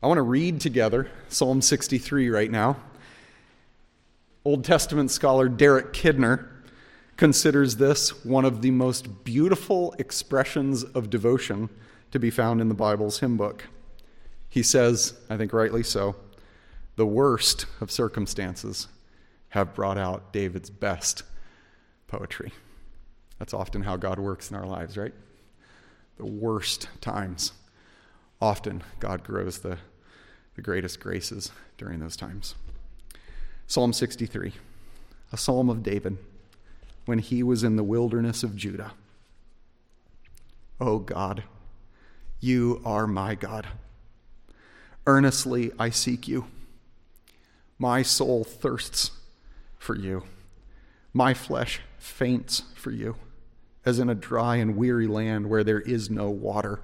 I want to read together Psalm 63 right now. Old Testament scholar Derek Kidner considers this one of the most beautiful expressions of devotion to be found in the Bible's hymn book. He says, I think rightly so, the worst of circumstances have brought out David's best poetry. That's often how God works in our lives, right? The worst times. Often God grows the greatest graces during those times. Psalm 63, a psalm of David when he was in the wilderness of Judah. O God, you are my God. Earnestly I seek you. My soul thirsts for you. My flesh faints for you, as in a dry and weary land where there is no water.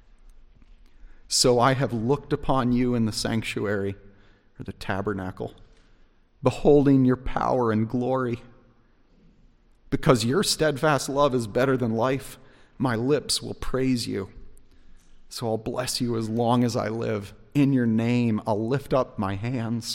So I have looked upon you in the sanctuary, or the tabernacle, beholding your power and glory. Because your steadfast love is better than life, my lips will praise you. So I'll bless you as long as I live. In your name I'll lift up my hands.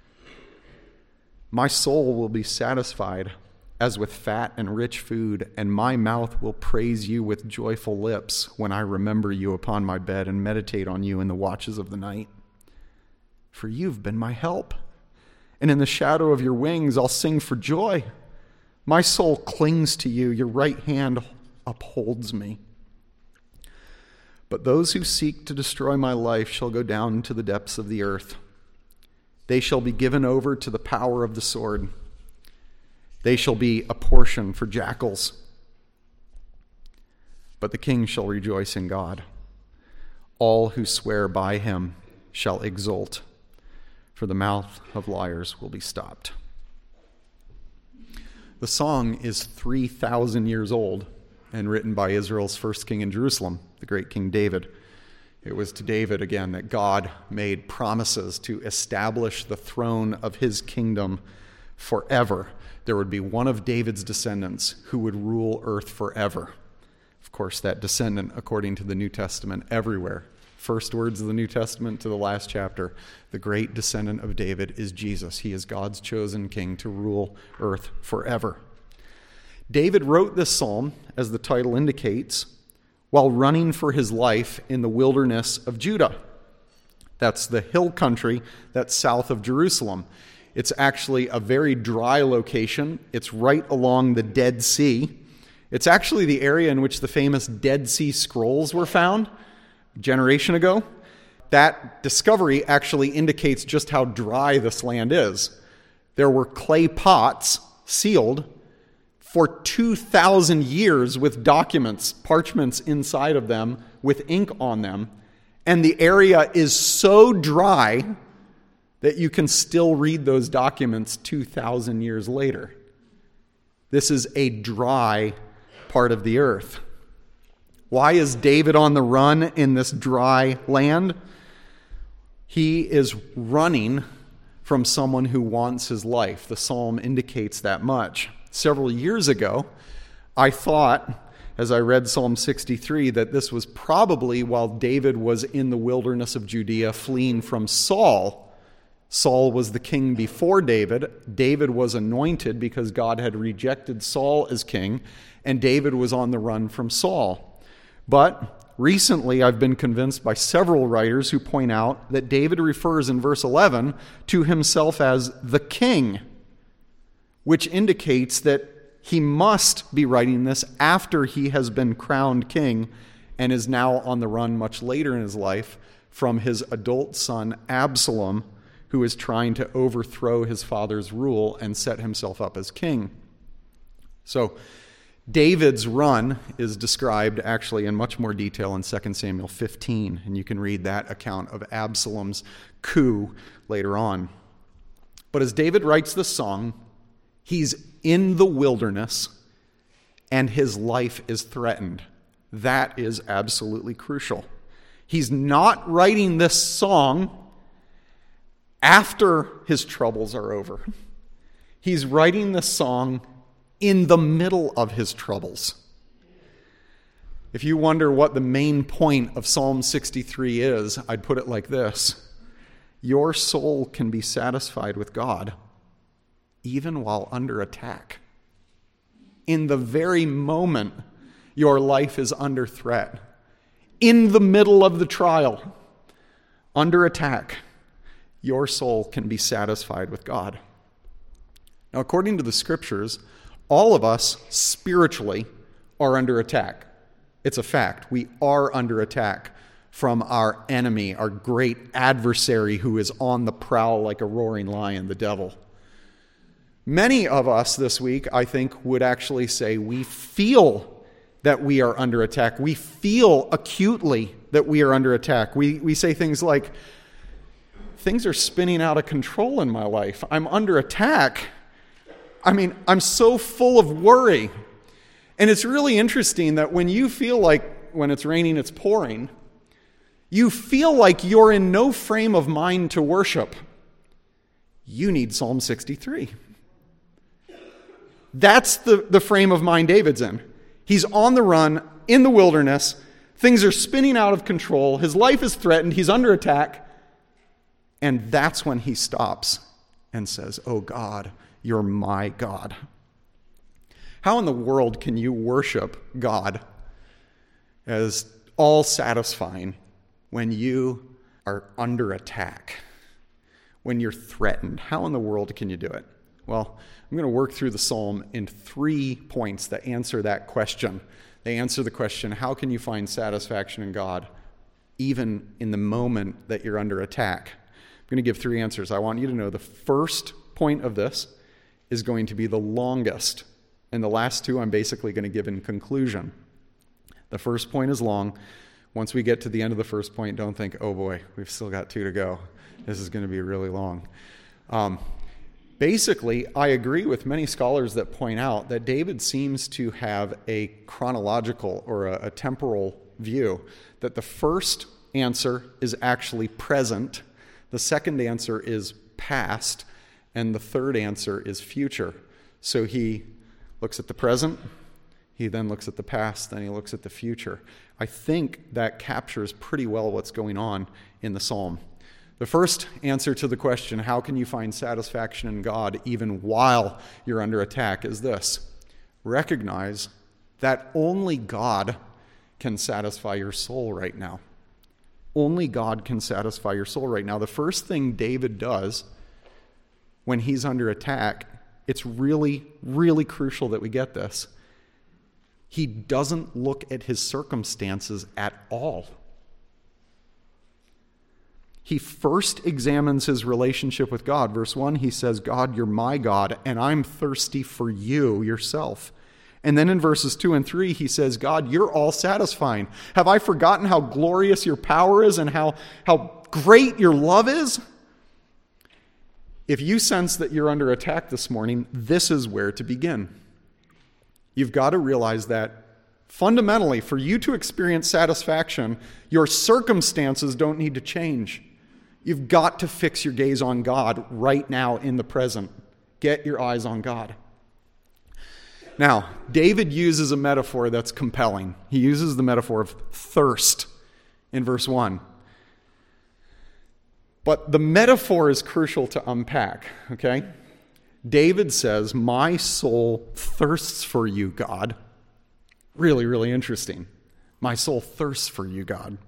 My soul will be satisfied as with fat and rich food, and my mouth will praise you with joyful lips when I remember you upon my bed and meditate on you in the watches of the night. For you've been my help, and in the shadow of your wings I'll sing for joy. My soul clings to you, your right hand upholds me. But those who seek to destroy my life shall go down into the depths of the earth. They shall be given over to the power of the sword. They shall be a portion for jackals. But the king shall rejoice in God. All who swear by him shall exult, for the mouth of liars will be stopped. The song is 3,000 years old and written by Israel's first king in Jerusalem, the great King David. It was to David, again, that God made promises to establish the throne of his kingdom forever. There would be one of David's descendants who would rule earth forever. Of course, that descendant, according to the New Testament, everywhere, first words of the New Testament to the last chapter, the great descendant of David is Jesus. He is God's chosen king to rule earth forever. David wrote this psalm, as the title indicates, while running for his life in the wilderness of Judah. That's the hill country that's south of Jerusalem. It's actually a very dry location. It's right along the Dead Sea. It's actually the area in which the famous Dead Sea Scrolls were found a generation ago. That discovery actually indicates just how dry this land is. There were clay pots sealed for 2,000 years with documents, parchments inside of them with ink on them. And the area is so dry that you can still read those documents 2,000 years later. This is a dry part of the earth. Why is David on the run in this dry land? He is running from someone who wants his life. The psalm indicates that much. Several years ago, I thought, as I read Psalm 63, that this was probably while David was in the wilderness of Judea fleeing from Saul. Saul was the king before David. David was anointed because God had rejected Saul as king, and David was on the run from Saul. But recently, I've been convinced by several writers who point out that David refers in verse 11 to himself as the king, which indicates that he must be writing this after he has been crowned king and is now on the run much later in his life from his adult son Absalom, who is trying to overthrow his father's rule and set himself up as king. So David's run is described actually in much more detail in 2 Samuel 15, and you can read that account of Absalom's coup later on. But as David writes this song, he's in the wilderness and his life is threatened. That is absolutely crucial. He's not writing this song after his troubles are over. He's writing this song in the middle of his troubles. If you wonder what the main point of Psalm 63 is, I'd put it like this. Your soul can be satisfied with God even while under attack. In the very moment your life is under threat, in the middle of the trial, under attack, your soul can be satisfied with God. Now, according to the scriptures, all of us spiritually are under attack. It's a fact. We are under attack from our enemy, our great adversary who is on the prowl like a roaring lion, the devil. Many of us this week, I think, would actually say we feel that we are under attack. We feel acutely that we are under attack. We say things like, things are spinning out of control in my life. I'm under attack. I'm so full of worry. And it's really interesting that when you feel like when it's raining, it's pouring, you feel like you're in no frame of mind to worship. You need Psalm 63. That's the frame of mind David's in. He's on the run, in the wilderness. Things are spinning out of control. His life is threatened. He's under attack. And that's when he stops and says, "Oh God, you're my God." How in the world can you worship God as all-satisfying when you are under attack, when you're threatened? How in the world can you do it? Well, I'm going to work through the psalm in 3 points that answer that question. They answer the question, how can you find satisfaction in God even in the moment that you're under attack? I'm going to give 3 answers. I want you to know the first point of this is going to be the longest, and the last 2 I'm basically going to give in conclusion. The first point is long. Once we get to the end of the first point, don't think, oh boy, we've still got 2 to go. This is going to be really long. Basically, I agree with many scholars that point out that David seems to have a chronological or a temporal view, that the first answer is actually present, the second answer is past, and the third answer is future. So he looks at the present, he then looks at the past, then he looks at the future. I think that captures pretty well what's going on in the psalm. The first answer to the question, how can you find satisfaction in God even while you're under attack, is this: recognize that only God can satisfy your soul right now. Only God can satisfy your soul right now. The first thing David does when he's under attack, it's really, really crucial that we get this. He doesn't look at his circumstances at all. He first examines his relationship with God. Verse 1, he says, "God, you're my God, and I'm thirsty for you yourself." And then in verses 2 and 3, he says, "God, you're all satisfying. Have I forgotten how glorious your power is and how great your love is?" If you sense that you're under attack this morning, this is where to begin. You've got to realize that fundamentally, for you to experience satisfaction, your circumstances don't need to change. You've got to fix your gaze on God right now in the present. Get your eyes on God. Now, David uses a metaphor that's compelling. He uses the metaphor of thirst in verse 1. But the metaphor is crucial to unpack, okay? David says, "My soul thirsts for you, God." Really, really interesting. My soul thirsts for you, God.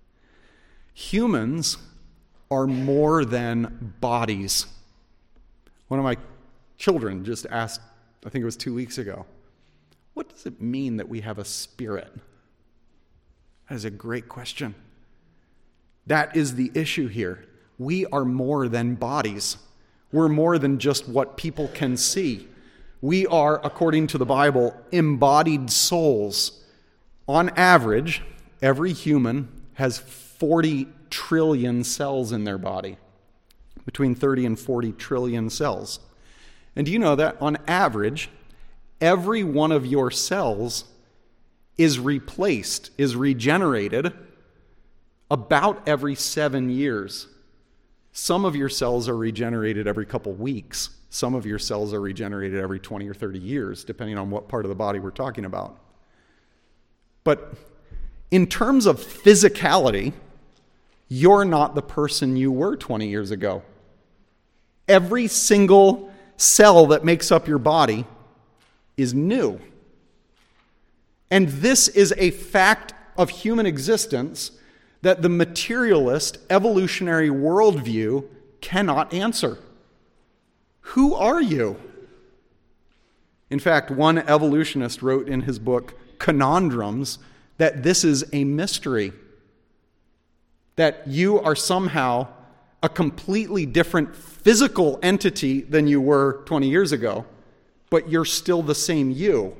Humans are more than bodies. One of my children just asked, I think it was 2 weeks ago, what does it mean that we have a spirit? That is a great question. That is the issue here. We are more than bodies. We're more than just what people can see. We are, according to the Bible, embodied souls. On average, every human has 40 trillion cells in their body, between 30 and 40 trillion cells. And do you know that on average, every one of your cells is replaced, is regenerated about every 7 years. Some of your cells are regenerated every couple weeks. Some of your cells are regenerated every 20 or 30 years, depending on what part of the body we're talking about. But in terms of physicality, you're not the person you were 20 years ago. Every single cell that makes up your body is new. And this is a fact of human existence that the materialist evolutionary worldview cannot answer. Who are you? In fact, one evolutionist wrote in his book, Conundrums, that this is a mystery. That you are somehow a completely different physical entity than you were 20 years ago, but you're still the same you.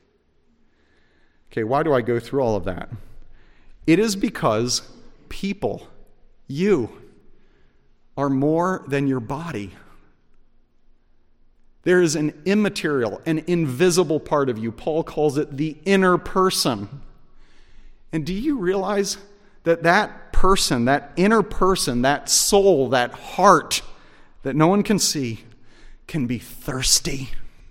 Okay, why do I go through all of that? It is because people, you, are more than your body. There is an immaterial, an invisible part of you. Paul calls it the inner person. And do you realize that person, that inner person, that soul, that heart that no one can see, can be thirsty?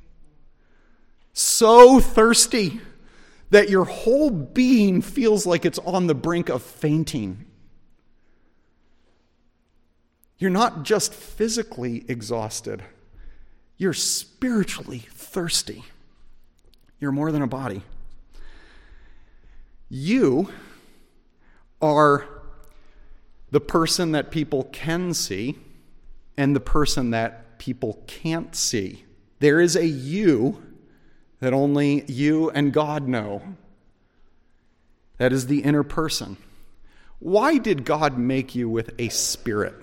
So thirsty that your whole being feels like it's on the brink of fainting. You're not just physically exhausted. You're spiritually thirsty. You're more than a body. You are the person that people can see and the person that people can't see. There is a you that only you and God know. That is the inner person. Why did God make you with a spirit?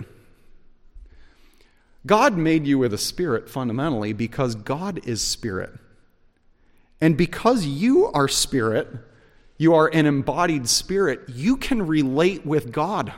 God made you with a spirit fundamentally because God is spirit. And because you are spirit, you are an embodied spirit, you can relate with God.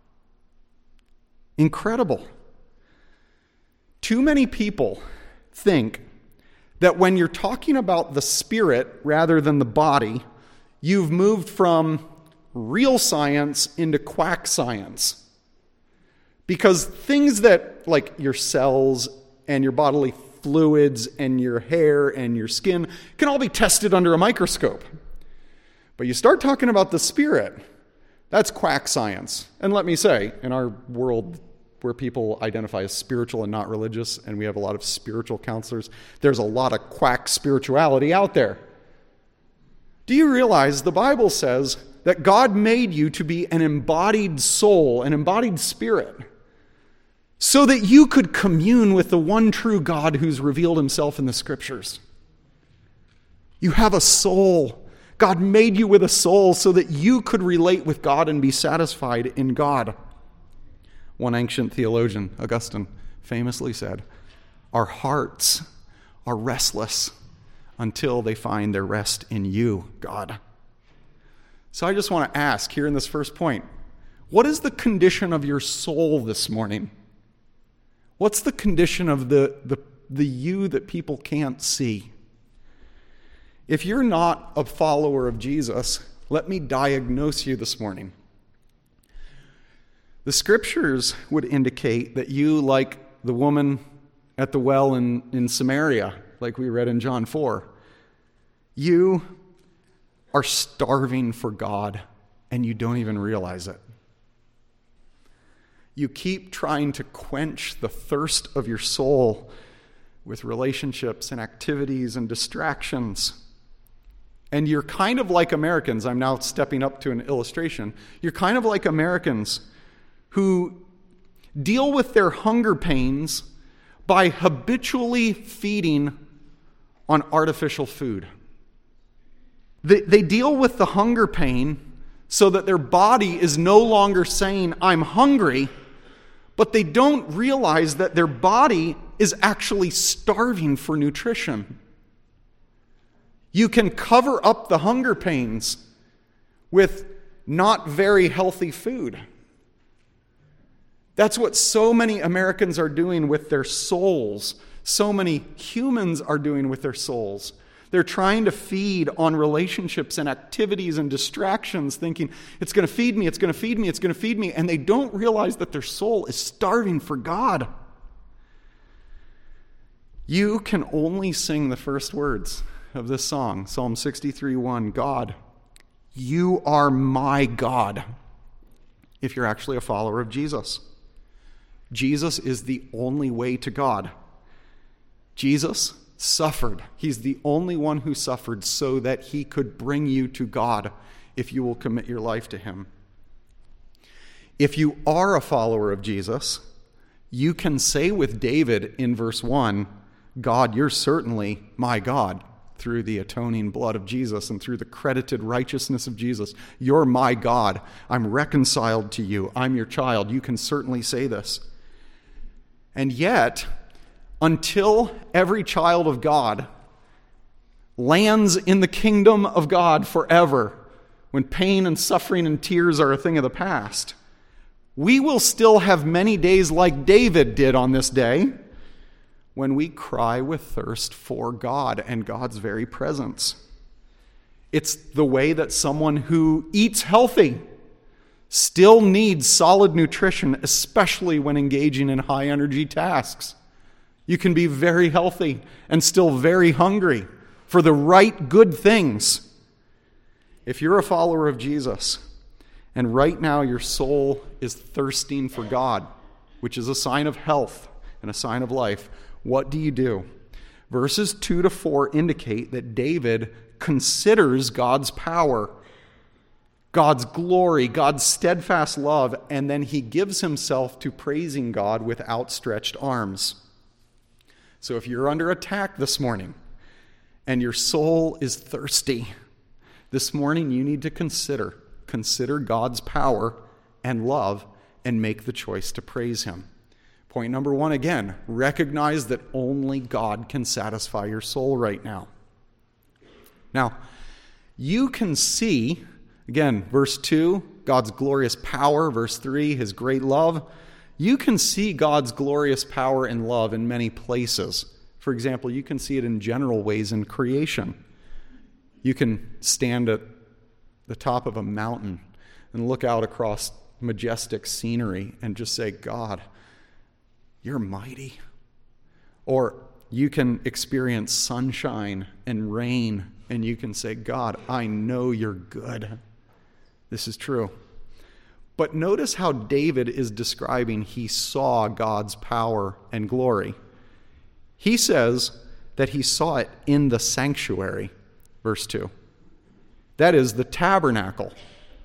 Incredible. Too many people think that when you're talking about the spirit rather than the body, you've moved from real science into quack science. Because things that, like your cells and your bodily fluids and your hair and your skin, can all be tested under a microscope. But you start talking about the spirit, that's quack science. And let me say, in our world where people identify as spiritual and not religious, and we have a lot of spiritual counselors, there's a lot of quack spirituality out there. Do you realize the Bible says that God made you to be an embodied soul, an embodied spirit, so that you could commune with the one true God who's revealed himself in the Scriptures? You have a soul. God made you with a soul so that you could relate with God and be satisfied in God. One ancient theologian, Augustine, famously said, "Our hearts are restless until they find their rest in you, God." So I just want to ask here in this first point, what is the condition of your soul this morning? What's the condition of the you that people can't see? If you're not a follower of Jesus, let me diagnose you this morning. The Scriptures would indicate that you, like the woman at the well in Samaria, like we read in John 4, you are starving for God and you don't even realize it. You keep trying to quench the thirst of your soul with relationships and activities and distractions. And you're kind of like Americans. I'm now stepping up to an illustration. You're kind of like Americans who deal with their hunger pains by habitually feeding on artificial food. They deal with the hunger pain so that their body is no longer saying, "I'm hungry," but they don't realize that their body is actually starving for nutrition. You can cover up the hunger pains with not very healthy food. That's what so many Americans are doing with their souls. So many humans are doing with their souls. They're trying to feed on relationships and activities and distractions, thinking, it's going to feed me, it's going to feed me, it's going to feed me. And they don't realize that their soul is starving for God. You can only sing the first words of this song, Psalm 63:1, God, you are my God. if you're actually a follower of Jesus. Jesus is the only way to God. Jesus suffered. He's the only one who suffered so that he could bring you to God if you will commit your life to him. If you are a follower of Jesus, you can say with David in verse 1, God, you're certainly my God, through the atoning blood of Jesus and through the credited righteousness of Jesus. You're my God. I'm reconciled to you. I'm your child. You can certainly say this. And yet, until every child of God lands in the kingdom of God forever, when pain and suffering and tears are a thing of the past, we will still have many days like David did on this day, when we cry with thirst for God and God's very presence. It's the way that someone who eats healthy still needs solid nutrition, especially when engaging in high-energy tasks. You can be very healthy and still very hungry for the right good things. If you're a follower of Jesus, and right now your soul is thirsting for God, which is a sign of health and a sign of life, what do? Verses 2 to 4 indicate that David considers God's power, God's glory, God's steadfast love, and then he gives himself to praising God with outstretched arms. So if you're under attack this morning and your soul is thirsty, this morning you need to consider God's power and love and make the choice to praise him. Point number 1 again, recognize that only God can satisfy your soul right now. Now, you can see, again, verse 2, God's glorious power. Verse 3, his great love. You can see God's glorious power and love in many places. For example, you can see it in general ways in creation. You can stand at the top of a mountain and look out across majestic scenery and just say, God, you're mighty. Or you can experience sunshine and rain and you can say, God, I know you're good. This is true. But notice how David is describing he saw God's power and glory. He says that he saw it in the sanctuary, verse 2. That is the tabernacle.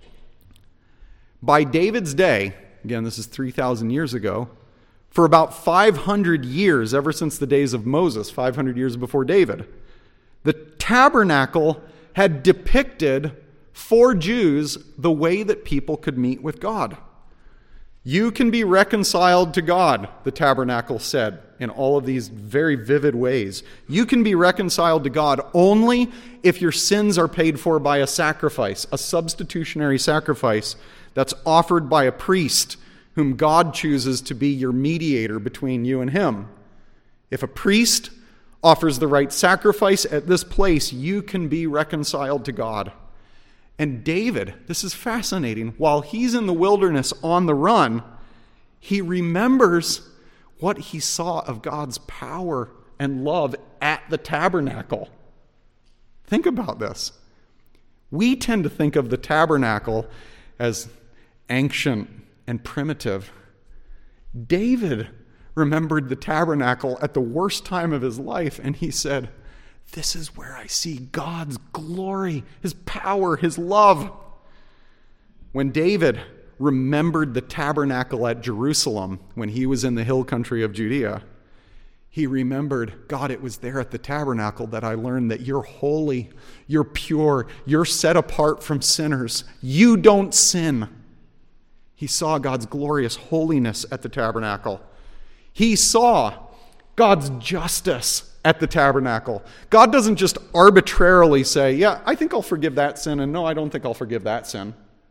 By David's day, again, this is 3,000 years ago, for about 500 years, ever since the days of Moses, 500 years before David, the tabernacle had depicted for Jews the way that people could meet with God. You can be reconciled to God, the tabernacle said in all of these very vivid ways. You can be reconciled to God only if your sins are paid for by a sacrifice, a substitutionary sacrifice that's offered by a priest whom God chooses to be your mediator between you and him. If a priest offers the right sacrifice at this place, you can be reconciled to God. And David, this is fascinating, while he's in the wilderness on the run, he remembers what he saw of God's power and love at the tabernacle. Think about this. We tend to think of the tabernacle as ancient and primitive. David remembered the tabernacle at the worst time of his life, and he said, this is where I see God's glory, his power, his love. When David remembered the tabernacle at Jerusalem when he was in the hill country of Judea, he remembered, God, it was there at the tabernacle that I learned that you're holy, you're pure, you're set apart from sinners. You don't sin. He saw God's glorious holiness at the tabernacle. He saw God's justice at the tabernacle. God doesn't just arbitrarily say, yeah, I think I'll forgive that sin, and no, I don't think I'll forgive that sin.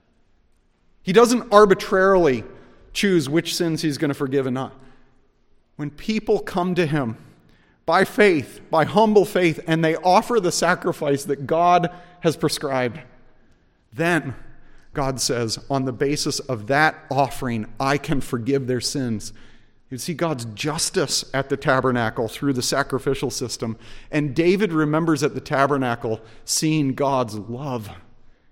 He doesn't arbitrarily choose which sins he's going to forgive and not. When people come to him by faith, by humble faith, and they offer the sacrifice that God has prescribed, then God says, on the basis of that offering, I can forgive their sins. You see God's justice at the tabernacle through the sacrificial system. And David remembers at the tabernacle seeing God's love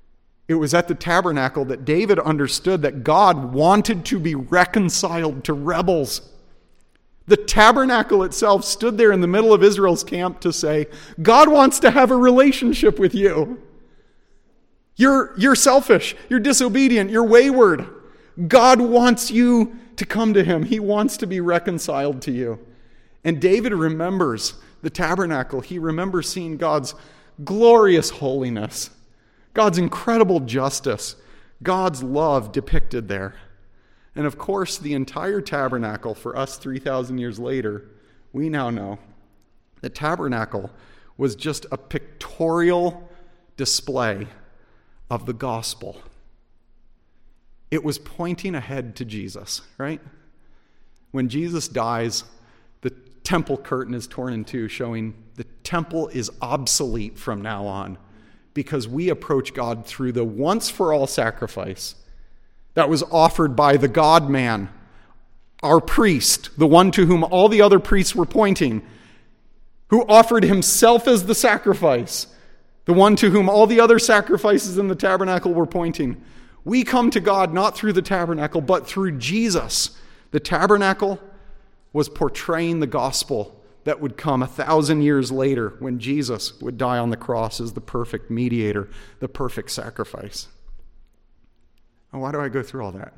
It was at the tabernacle that David understood that God wanted to be reconciled to rebels. The tabernacle itself stood there in the middle of Israel's camp to say, God wants to have a relationship with you. You're selfish, you're disobedient, you're wayward. God wants you to come to him. He wants to be reconciled to you. And David remembers the tabernacle. He remembers seeing God's glorious holiness, God's incredible justice, God's love depicted there. And of course, the entire tabernacle for us 3,000 years later, we now know the tabernacle was just a pictorial display of the gospel. It was pointing ahead to Jesus, right? When Jesus dies, the temple curtain is torn in two, showing the temple is obsolete from now on because we approach God through the once-for-all sacrifice that was offered by the God-man, our priest, the one to whom all the other priests were pointing, who offered himself as the sacrifice, the one to whom all the other sacrifices in the tabernacle were pointing. We come to God not through the tabernacle, but through Jesus. The tabernacle was portraying the gospel that would come 1,000 years later when Jesus would die on the cross as the perfect mediator, the perfect sacrifice. And why do I go through all that?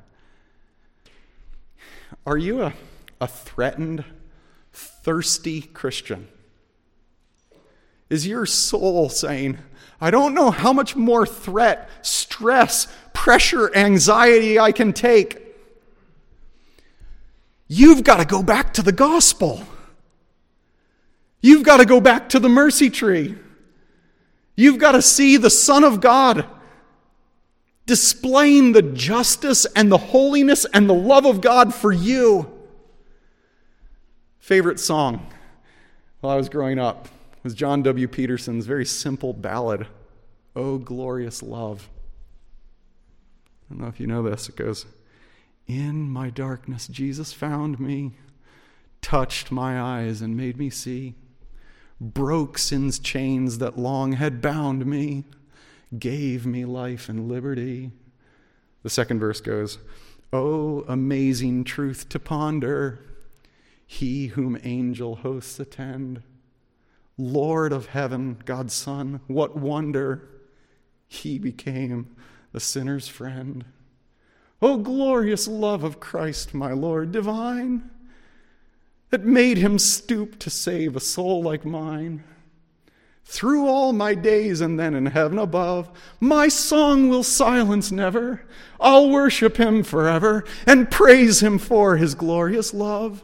Are you a threatened, thirsty Christian? Is your soul saying, I don't know how much more threat, stress, pressure, anxiety I can take? You've got to go back to the gospel. You've got to go back to the mercy tree. You've got to see the Son of God displaying the justice and the holiness and the love of God for you. Favorite song while I was growing up was John W. Peterson's very simple ballad, "Oh Glorious Love." I don't know if you know this. It goes, in my darkness Jesus found me, touched my eyes and made me see, broke sin's chains that long had bound me, gave me life and liberty. The second verse goes, oh, amazing truth to ponder, he whom angel hosts attend, Lord of heaven, God's Son, what wonder, he became the sinner's friend. Oh, glorious love of Christ, my Lord divine, that made him stoop to save a soul like mine. Through all my days and then in heaven above, my song will silence never. I'll worship him forever and praise him for his glorious love.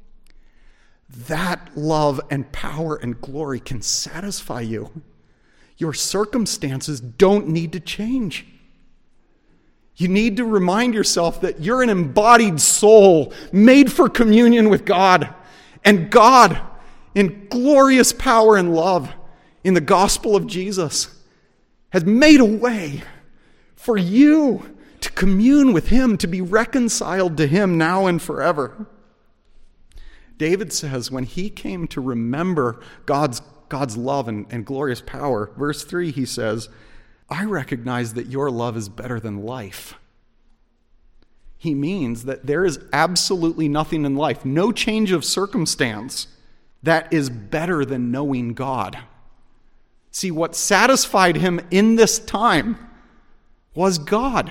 That love and power and glory can satisfy you. Your circumstances don't need to change. You need to remind yourself that you're an embodied soul made for communion with God. And God, in glorious power and love, in the gospel of Jesus, has made a way for you to commune with him, to be reconciled to him now and forever. David says when he came to remember God's love and glorious power, verse 3, he says, I recognize that your love is better than life. He means that there is absolutely nothing in life, no change of circumstance, that is better than knowing God. See, what satisfied him in this time was God.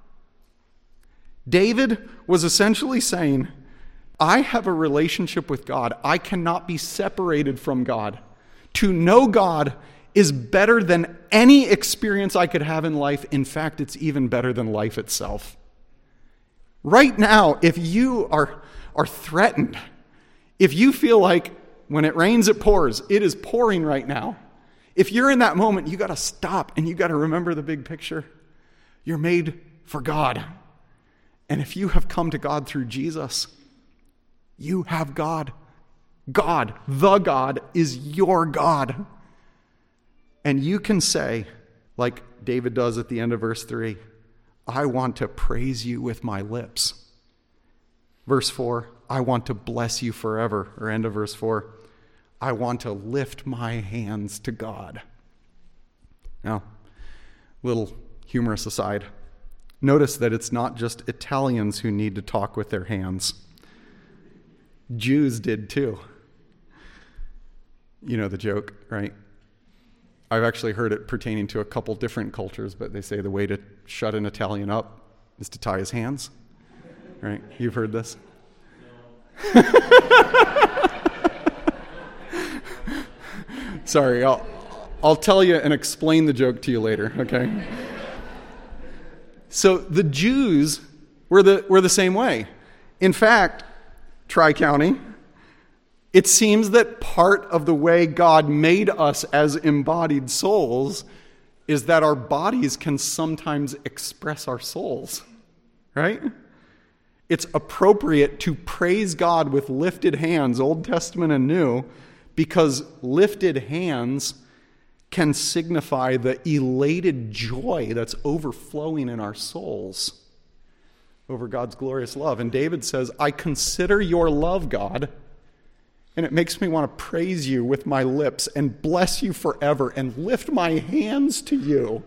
David was essentially saying, I have a relationship with God. I cannot be separated from God. To know God is better than any experience I could have in life. In fact, it's even better than life itself. Right now, if you are threatened, if you feel like when it rains, it pours, it is pouring right now. If you're in that moment, you got to stop and you got to remember the big picture. You're made for God. And if you have come to God through Jesus, you have God. God, the God, is your God. And you can say, like David does at the end of verse 3, I want to praise you with my lips. Verse 4, I want to bless you forever. Or end of verse 4, I want to lift my hands to God. Now, little humorous aside, notice that it's not just Italians who need to talk with their hands. Jews did too. You know the joke, right? I've actually heard it pertaining to a couple different cultures, but they say the way to shut an Italian up is to tie his hands. Right? You've heard this? Sorry, I'll tell you and explain the joke to you later, okay? So the Jews were the same way. In fact, Tri-County, it seems that part of the way God made us as embodied souls is that our bodies can sometimes express our souls, right? It's appropriate to praise God with lifted hands, Old Testament and New, because lifted hands can signify the elated joy that's overflowing in our souls over God's glorious love. And David says, I consider your love, God, and it makes me want to praise you with my lips and bless you forever and lift my hands to you.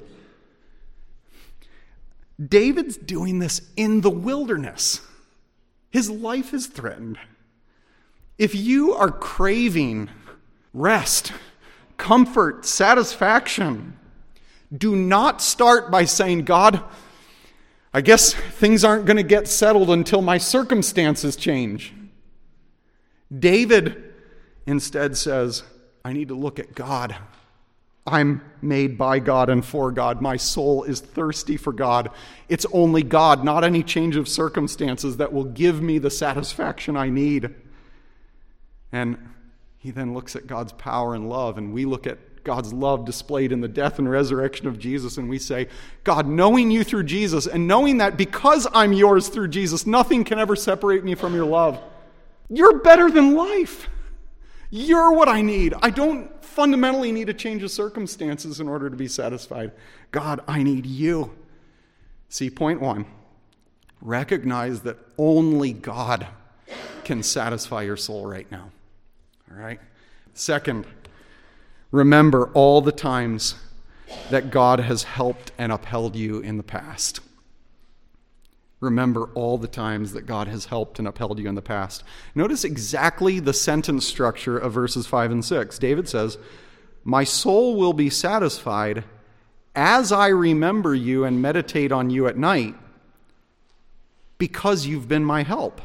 David's doing this in the wilderness. His life is threatened. If you are craving rest, comfort, satisfaction, do not start by saying, God, I guess things aren't going to get settled until my circumstances change. David instead says, I need to look at God. I'm made by God and for God. My soul is thirsty for God. It's only God, not any change of circumstances, that will give me the satisfaction I need. And he then looks at God's power and love, and we look at God's love displayed in the death and resurrection of Jesus, and we say, God, knowing you through Jesus, and knowing that because I'm yours through Jesus, nothing can ever separate me from your love. You're better than life. You're what I need. I don't fundamentally need a change of circumstances in order to be satisfied. God, I need you. See, point one, recognize that only God can satisfy your soul right now. All right? Second, remember all the times that God has helped and upheld you in the past. Remember all the times that God has helped and upheld you in the past. Notice exactly the sentence structure of verses 5 and 6. David says, my soul will be satisfied as I remember you and meditate on you at night, because you've been my help.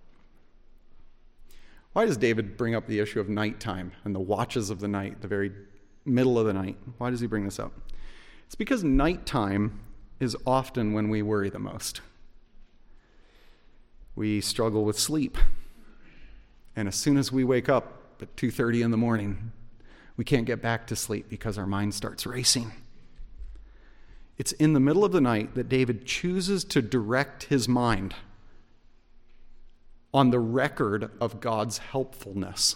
Why does David bring up the issue of nighttime and the watches of the night, the very middle of the night? Why does he bring this up? It's because nighttime is often when we worry the most. We struggle with sleep. And as soon as we wake up at 2:30 in the morning, we can't get back to sleep because our mind starts racing. It's in the middle of the night that David chooses to direct his mind on the record of God's helpfulness.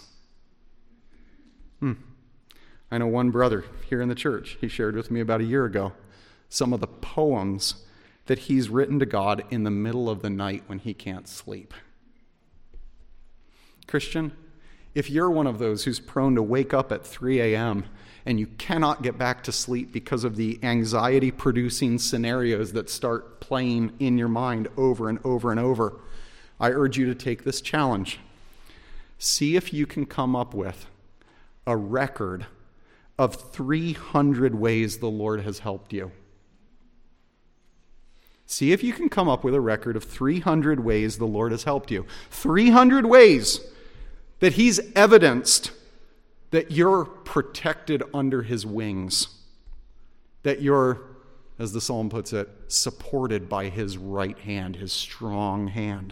I know one brother here in the church, he shared with me about a year ago some of the poems that he's written to God in the middle of the night when he can't sleep. Christian, if you're one of those who's prone to wake up at 3 a.m. and you cannot get back to sleep because of the anxiety-producing scenarios that start playing in your mind over and over and over, I urge you to take this challenge. See if you can come up with a record of 300 ways the Lord has helped you. See if you can come up with a record of 300 ways the Lord has helped you. 300 ways that he's evidenced that you're protected under his wings. That you're, as the psalm puts it, supported by his right hand, his strong hand.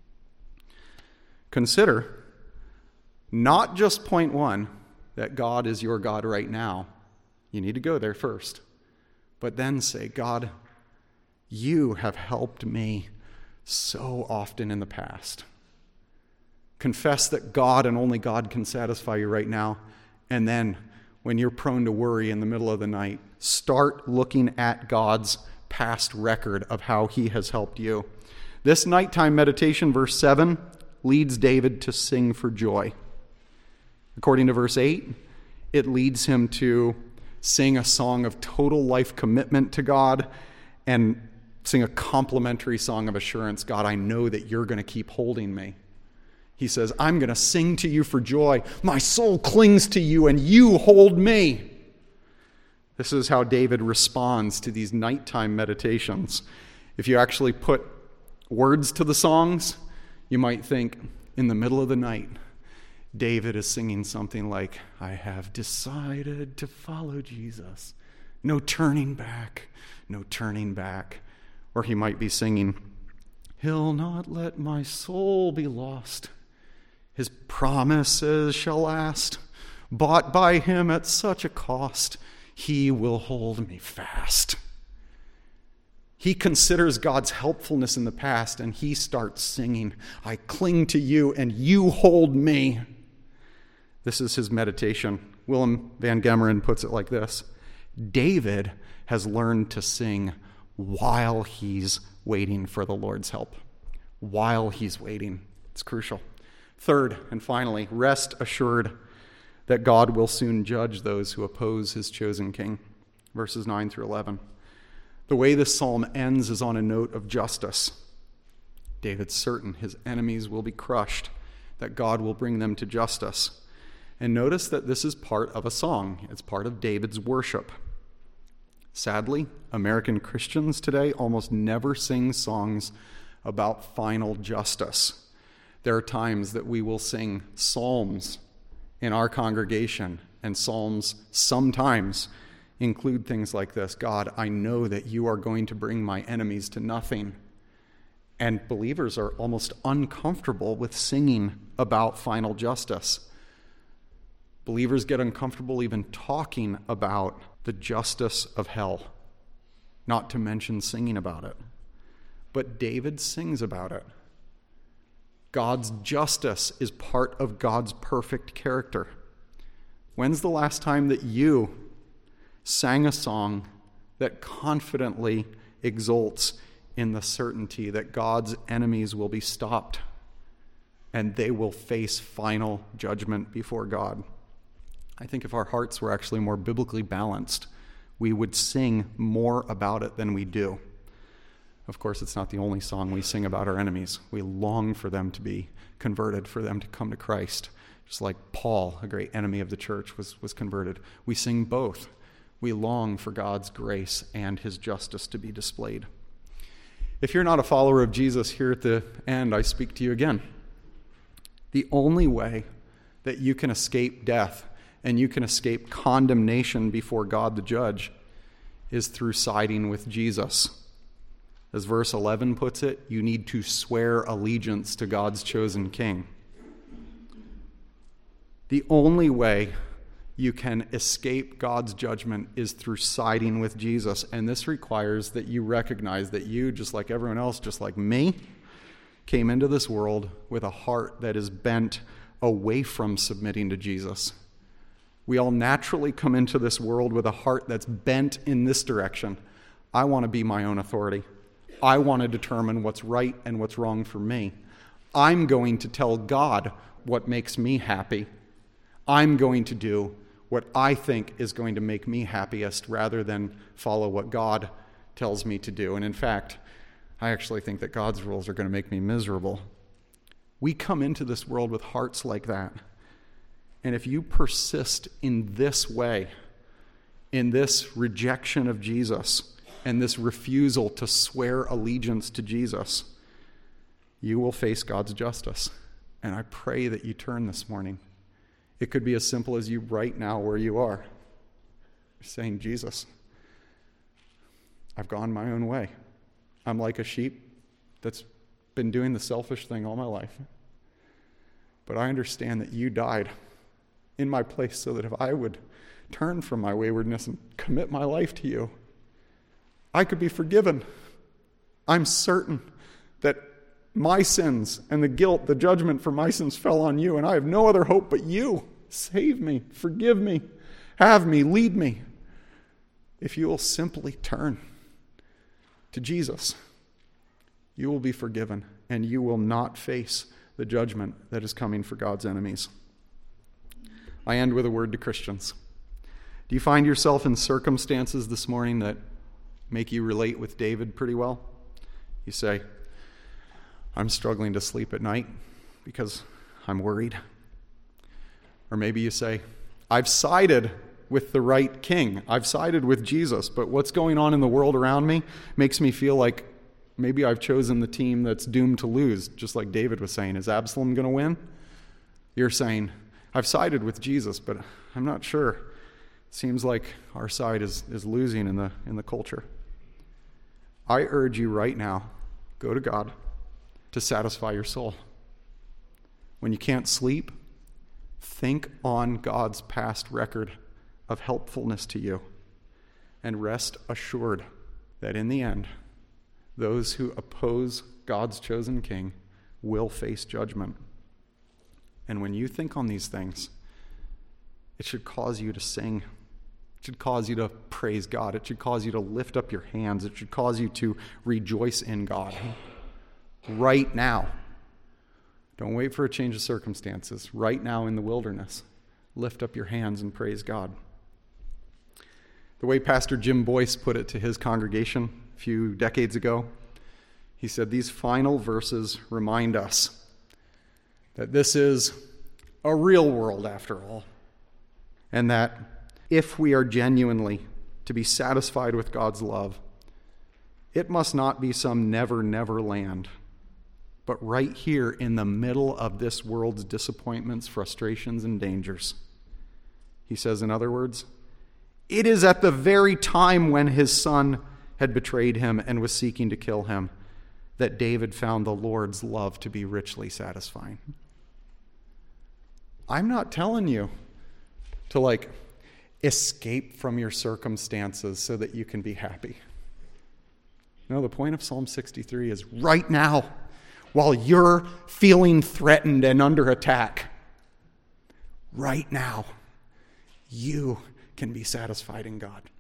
Consider not just point one, that God is your God right now. You need to go there first. But then say, God, you have helped me so often in the past. Confess that God and only God can satisfy you right now. And then, when you're prone to worry in the middle of the night, start looking at God's past record of how he has helped you. This nighttime meditation, verse 7, leads David to sing for joy. According to verse 8, it leads him to sing a song of total life commitment to God and sing a complimentary song of assurance. God, I know that you're going to keep holding me. He says, I'm going to sing to you for joy. My soul clings to you and you hold me. This is how David responds to these nighttime meditations. If you actually put words to the songs, you might think in the middle of the night, David is singing something like, I have decided to follow Jesus. No turning back, no turning back. Or he might be singing, he'll not let my soul be lost. His promises shall last. Bought by him at such a cost, he will hold me fast. He considers God's helpfulness in the past, and he starts singing, I cling to you and you hold me. This is his meditation. Willem van Gemeren puts it like this. David has learned to sing while he's waiting for the Lord's help. While he's waiting. It's crucial. Third, and finally, rest assured that God will soon judge those who oppose his chosen king. Verses 9 through 11. The way this psalm ends is on a note of justice. David's certain his enemies will be crushed, that God will bring them to justice. And notice that this is part of a song. It's part of David's worship. Sadly, American Christians today almost never sing songs about final justice. There are times that we will sing psalms in our congregation, and psalms sometimes include things like this. God, I know that you are going to bring my enemies to nothing. And believers are almost uncomfortable with singing about final justice. Believers get uncomfortable even talking about the justice of hell, not to mention singing about it. But David sings about it. God's justice is part of God's perfect character. When's the last time that you sang a song that confidently exults in the certainty that God's enemies will be stopped and they will face final judgment before God? I think if our hearts were actually more biblically balanced, we would sing more about it than we do. Of course, it's not the only song we sing about our enemies. We long for them to be converted, for them to come to Christ. Just like Paul, a great enemy of the church, was converted. We sing both. We long for God's grace and his justice to be displayed. If you're not a follower of Jesus, here at the end, I speak to you again. The only way that you can escape death and you can escape condemnation before God the judge is through siding with Jesus. As verse 11 puts it, you need to swear allegiance to God's chosen king. The only way you can escape God's judgment is through siding with Jesus. And this requires that you recognize that you, just like everyone else, just like me, came into this world with a heart that is bent away from submitting to Jesus. We all naturally come into this world with a heart that's bent in this direction. I want to be my own authority. I want to determine what's right and what's wrong for me. I'm going to tell God what makes me happy. I'm going to do what I think is going to make me happiest rather than follow what God tells me to do. And in fact, I actually think that God's rules are going to make me miserable. We come into this world with hearts like that. And if you persist in this way, in this rejection of Jesus, and this refusal to swear allegiance to Jesus, you will face God's justice. And I pray that you turn this morning. It could be as simple as you right now where you are. You're saying, Jesus, I've gone my own way. I'm like a sheep that's been doing the selfish thing all my life. But I understand that you died in my place so that if I would turn from my waywardness and commit my life to you, I could be forgiven. I'm certain that my sins and the guilt, the judgment for my sins fell on you, and I have no other hope but you. Save me, forgive me, have me, lead me. If you will simply turn to Jesus, you will be forgiven, and you will not face the judgment that is coming for God's enemies. I end with a word to Christians. Do you find yourself in circumstances this morning that make you relate with David pretty well? You say, I'm struggling to sleep at night because I'm worried. Or maybe you say, I've sided with the right king. I've sided with Jesus, but what's going on in the world around me makes me feel like maybe I've chosen the team that's doomed to lose, just like David was saying. Is Absalom going to win? You're saying, I've sided with Jesus, but I'm not sure. It seems like our side is losing in the culture. I urge you right now, go to God to satisfy your soul. When you can't sleep, think on God's past record of helpfulness to you, and rest assured that in the end, those who oppose God's chosen king will face judgment. And when you think on these things, it should cause you to sing. It should cause you to praise God. It should cause you to lift up your hands. It should cause you to rejoice in God right now. Don't wait for a change of circumstances. Right now in the wilderness, lift up your hands and praise God. The way Pastor Jim Boyce put it to his congregation a few decades ago, he said, these final verses remind us that this is a real world after all, and that if we are genuinely to be satisfied with God's love, it must not be some never, never land, but right here in the middle of this world's disappointments, frustrations, and dangers. He says, in other words, it is at the very time when his son had betrayed him and was seeking to kill him that David found the Lord's love to be richly satisfying. I'm not telling you to escape from your circumstances so that you can be happy. No, the point of Psalm 63 is right now, while you're feeling threatened and under attack, right now, you can be satisfied in God.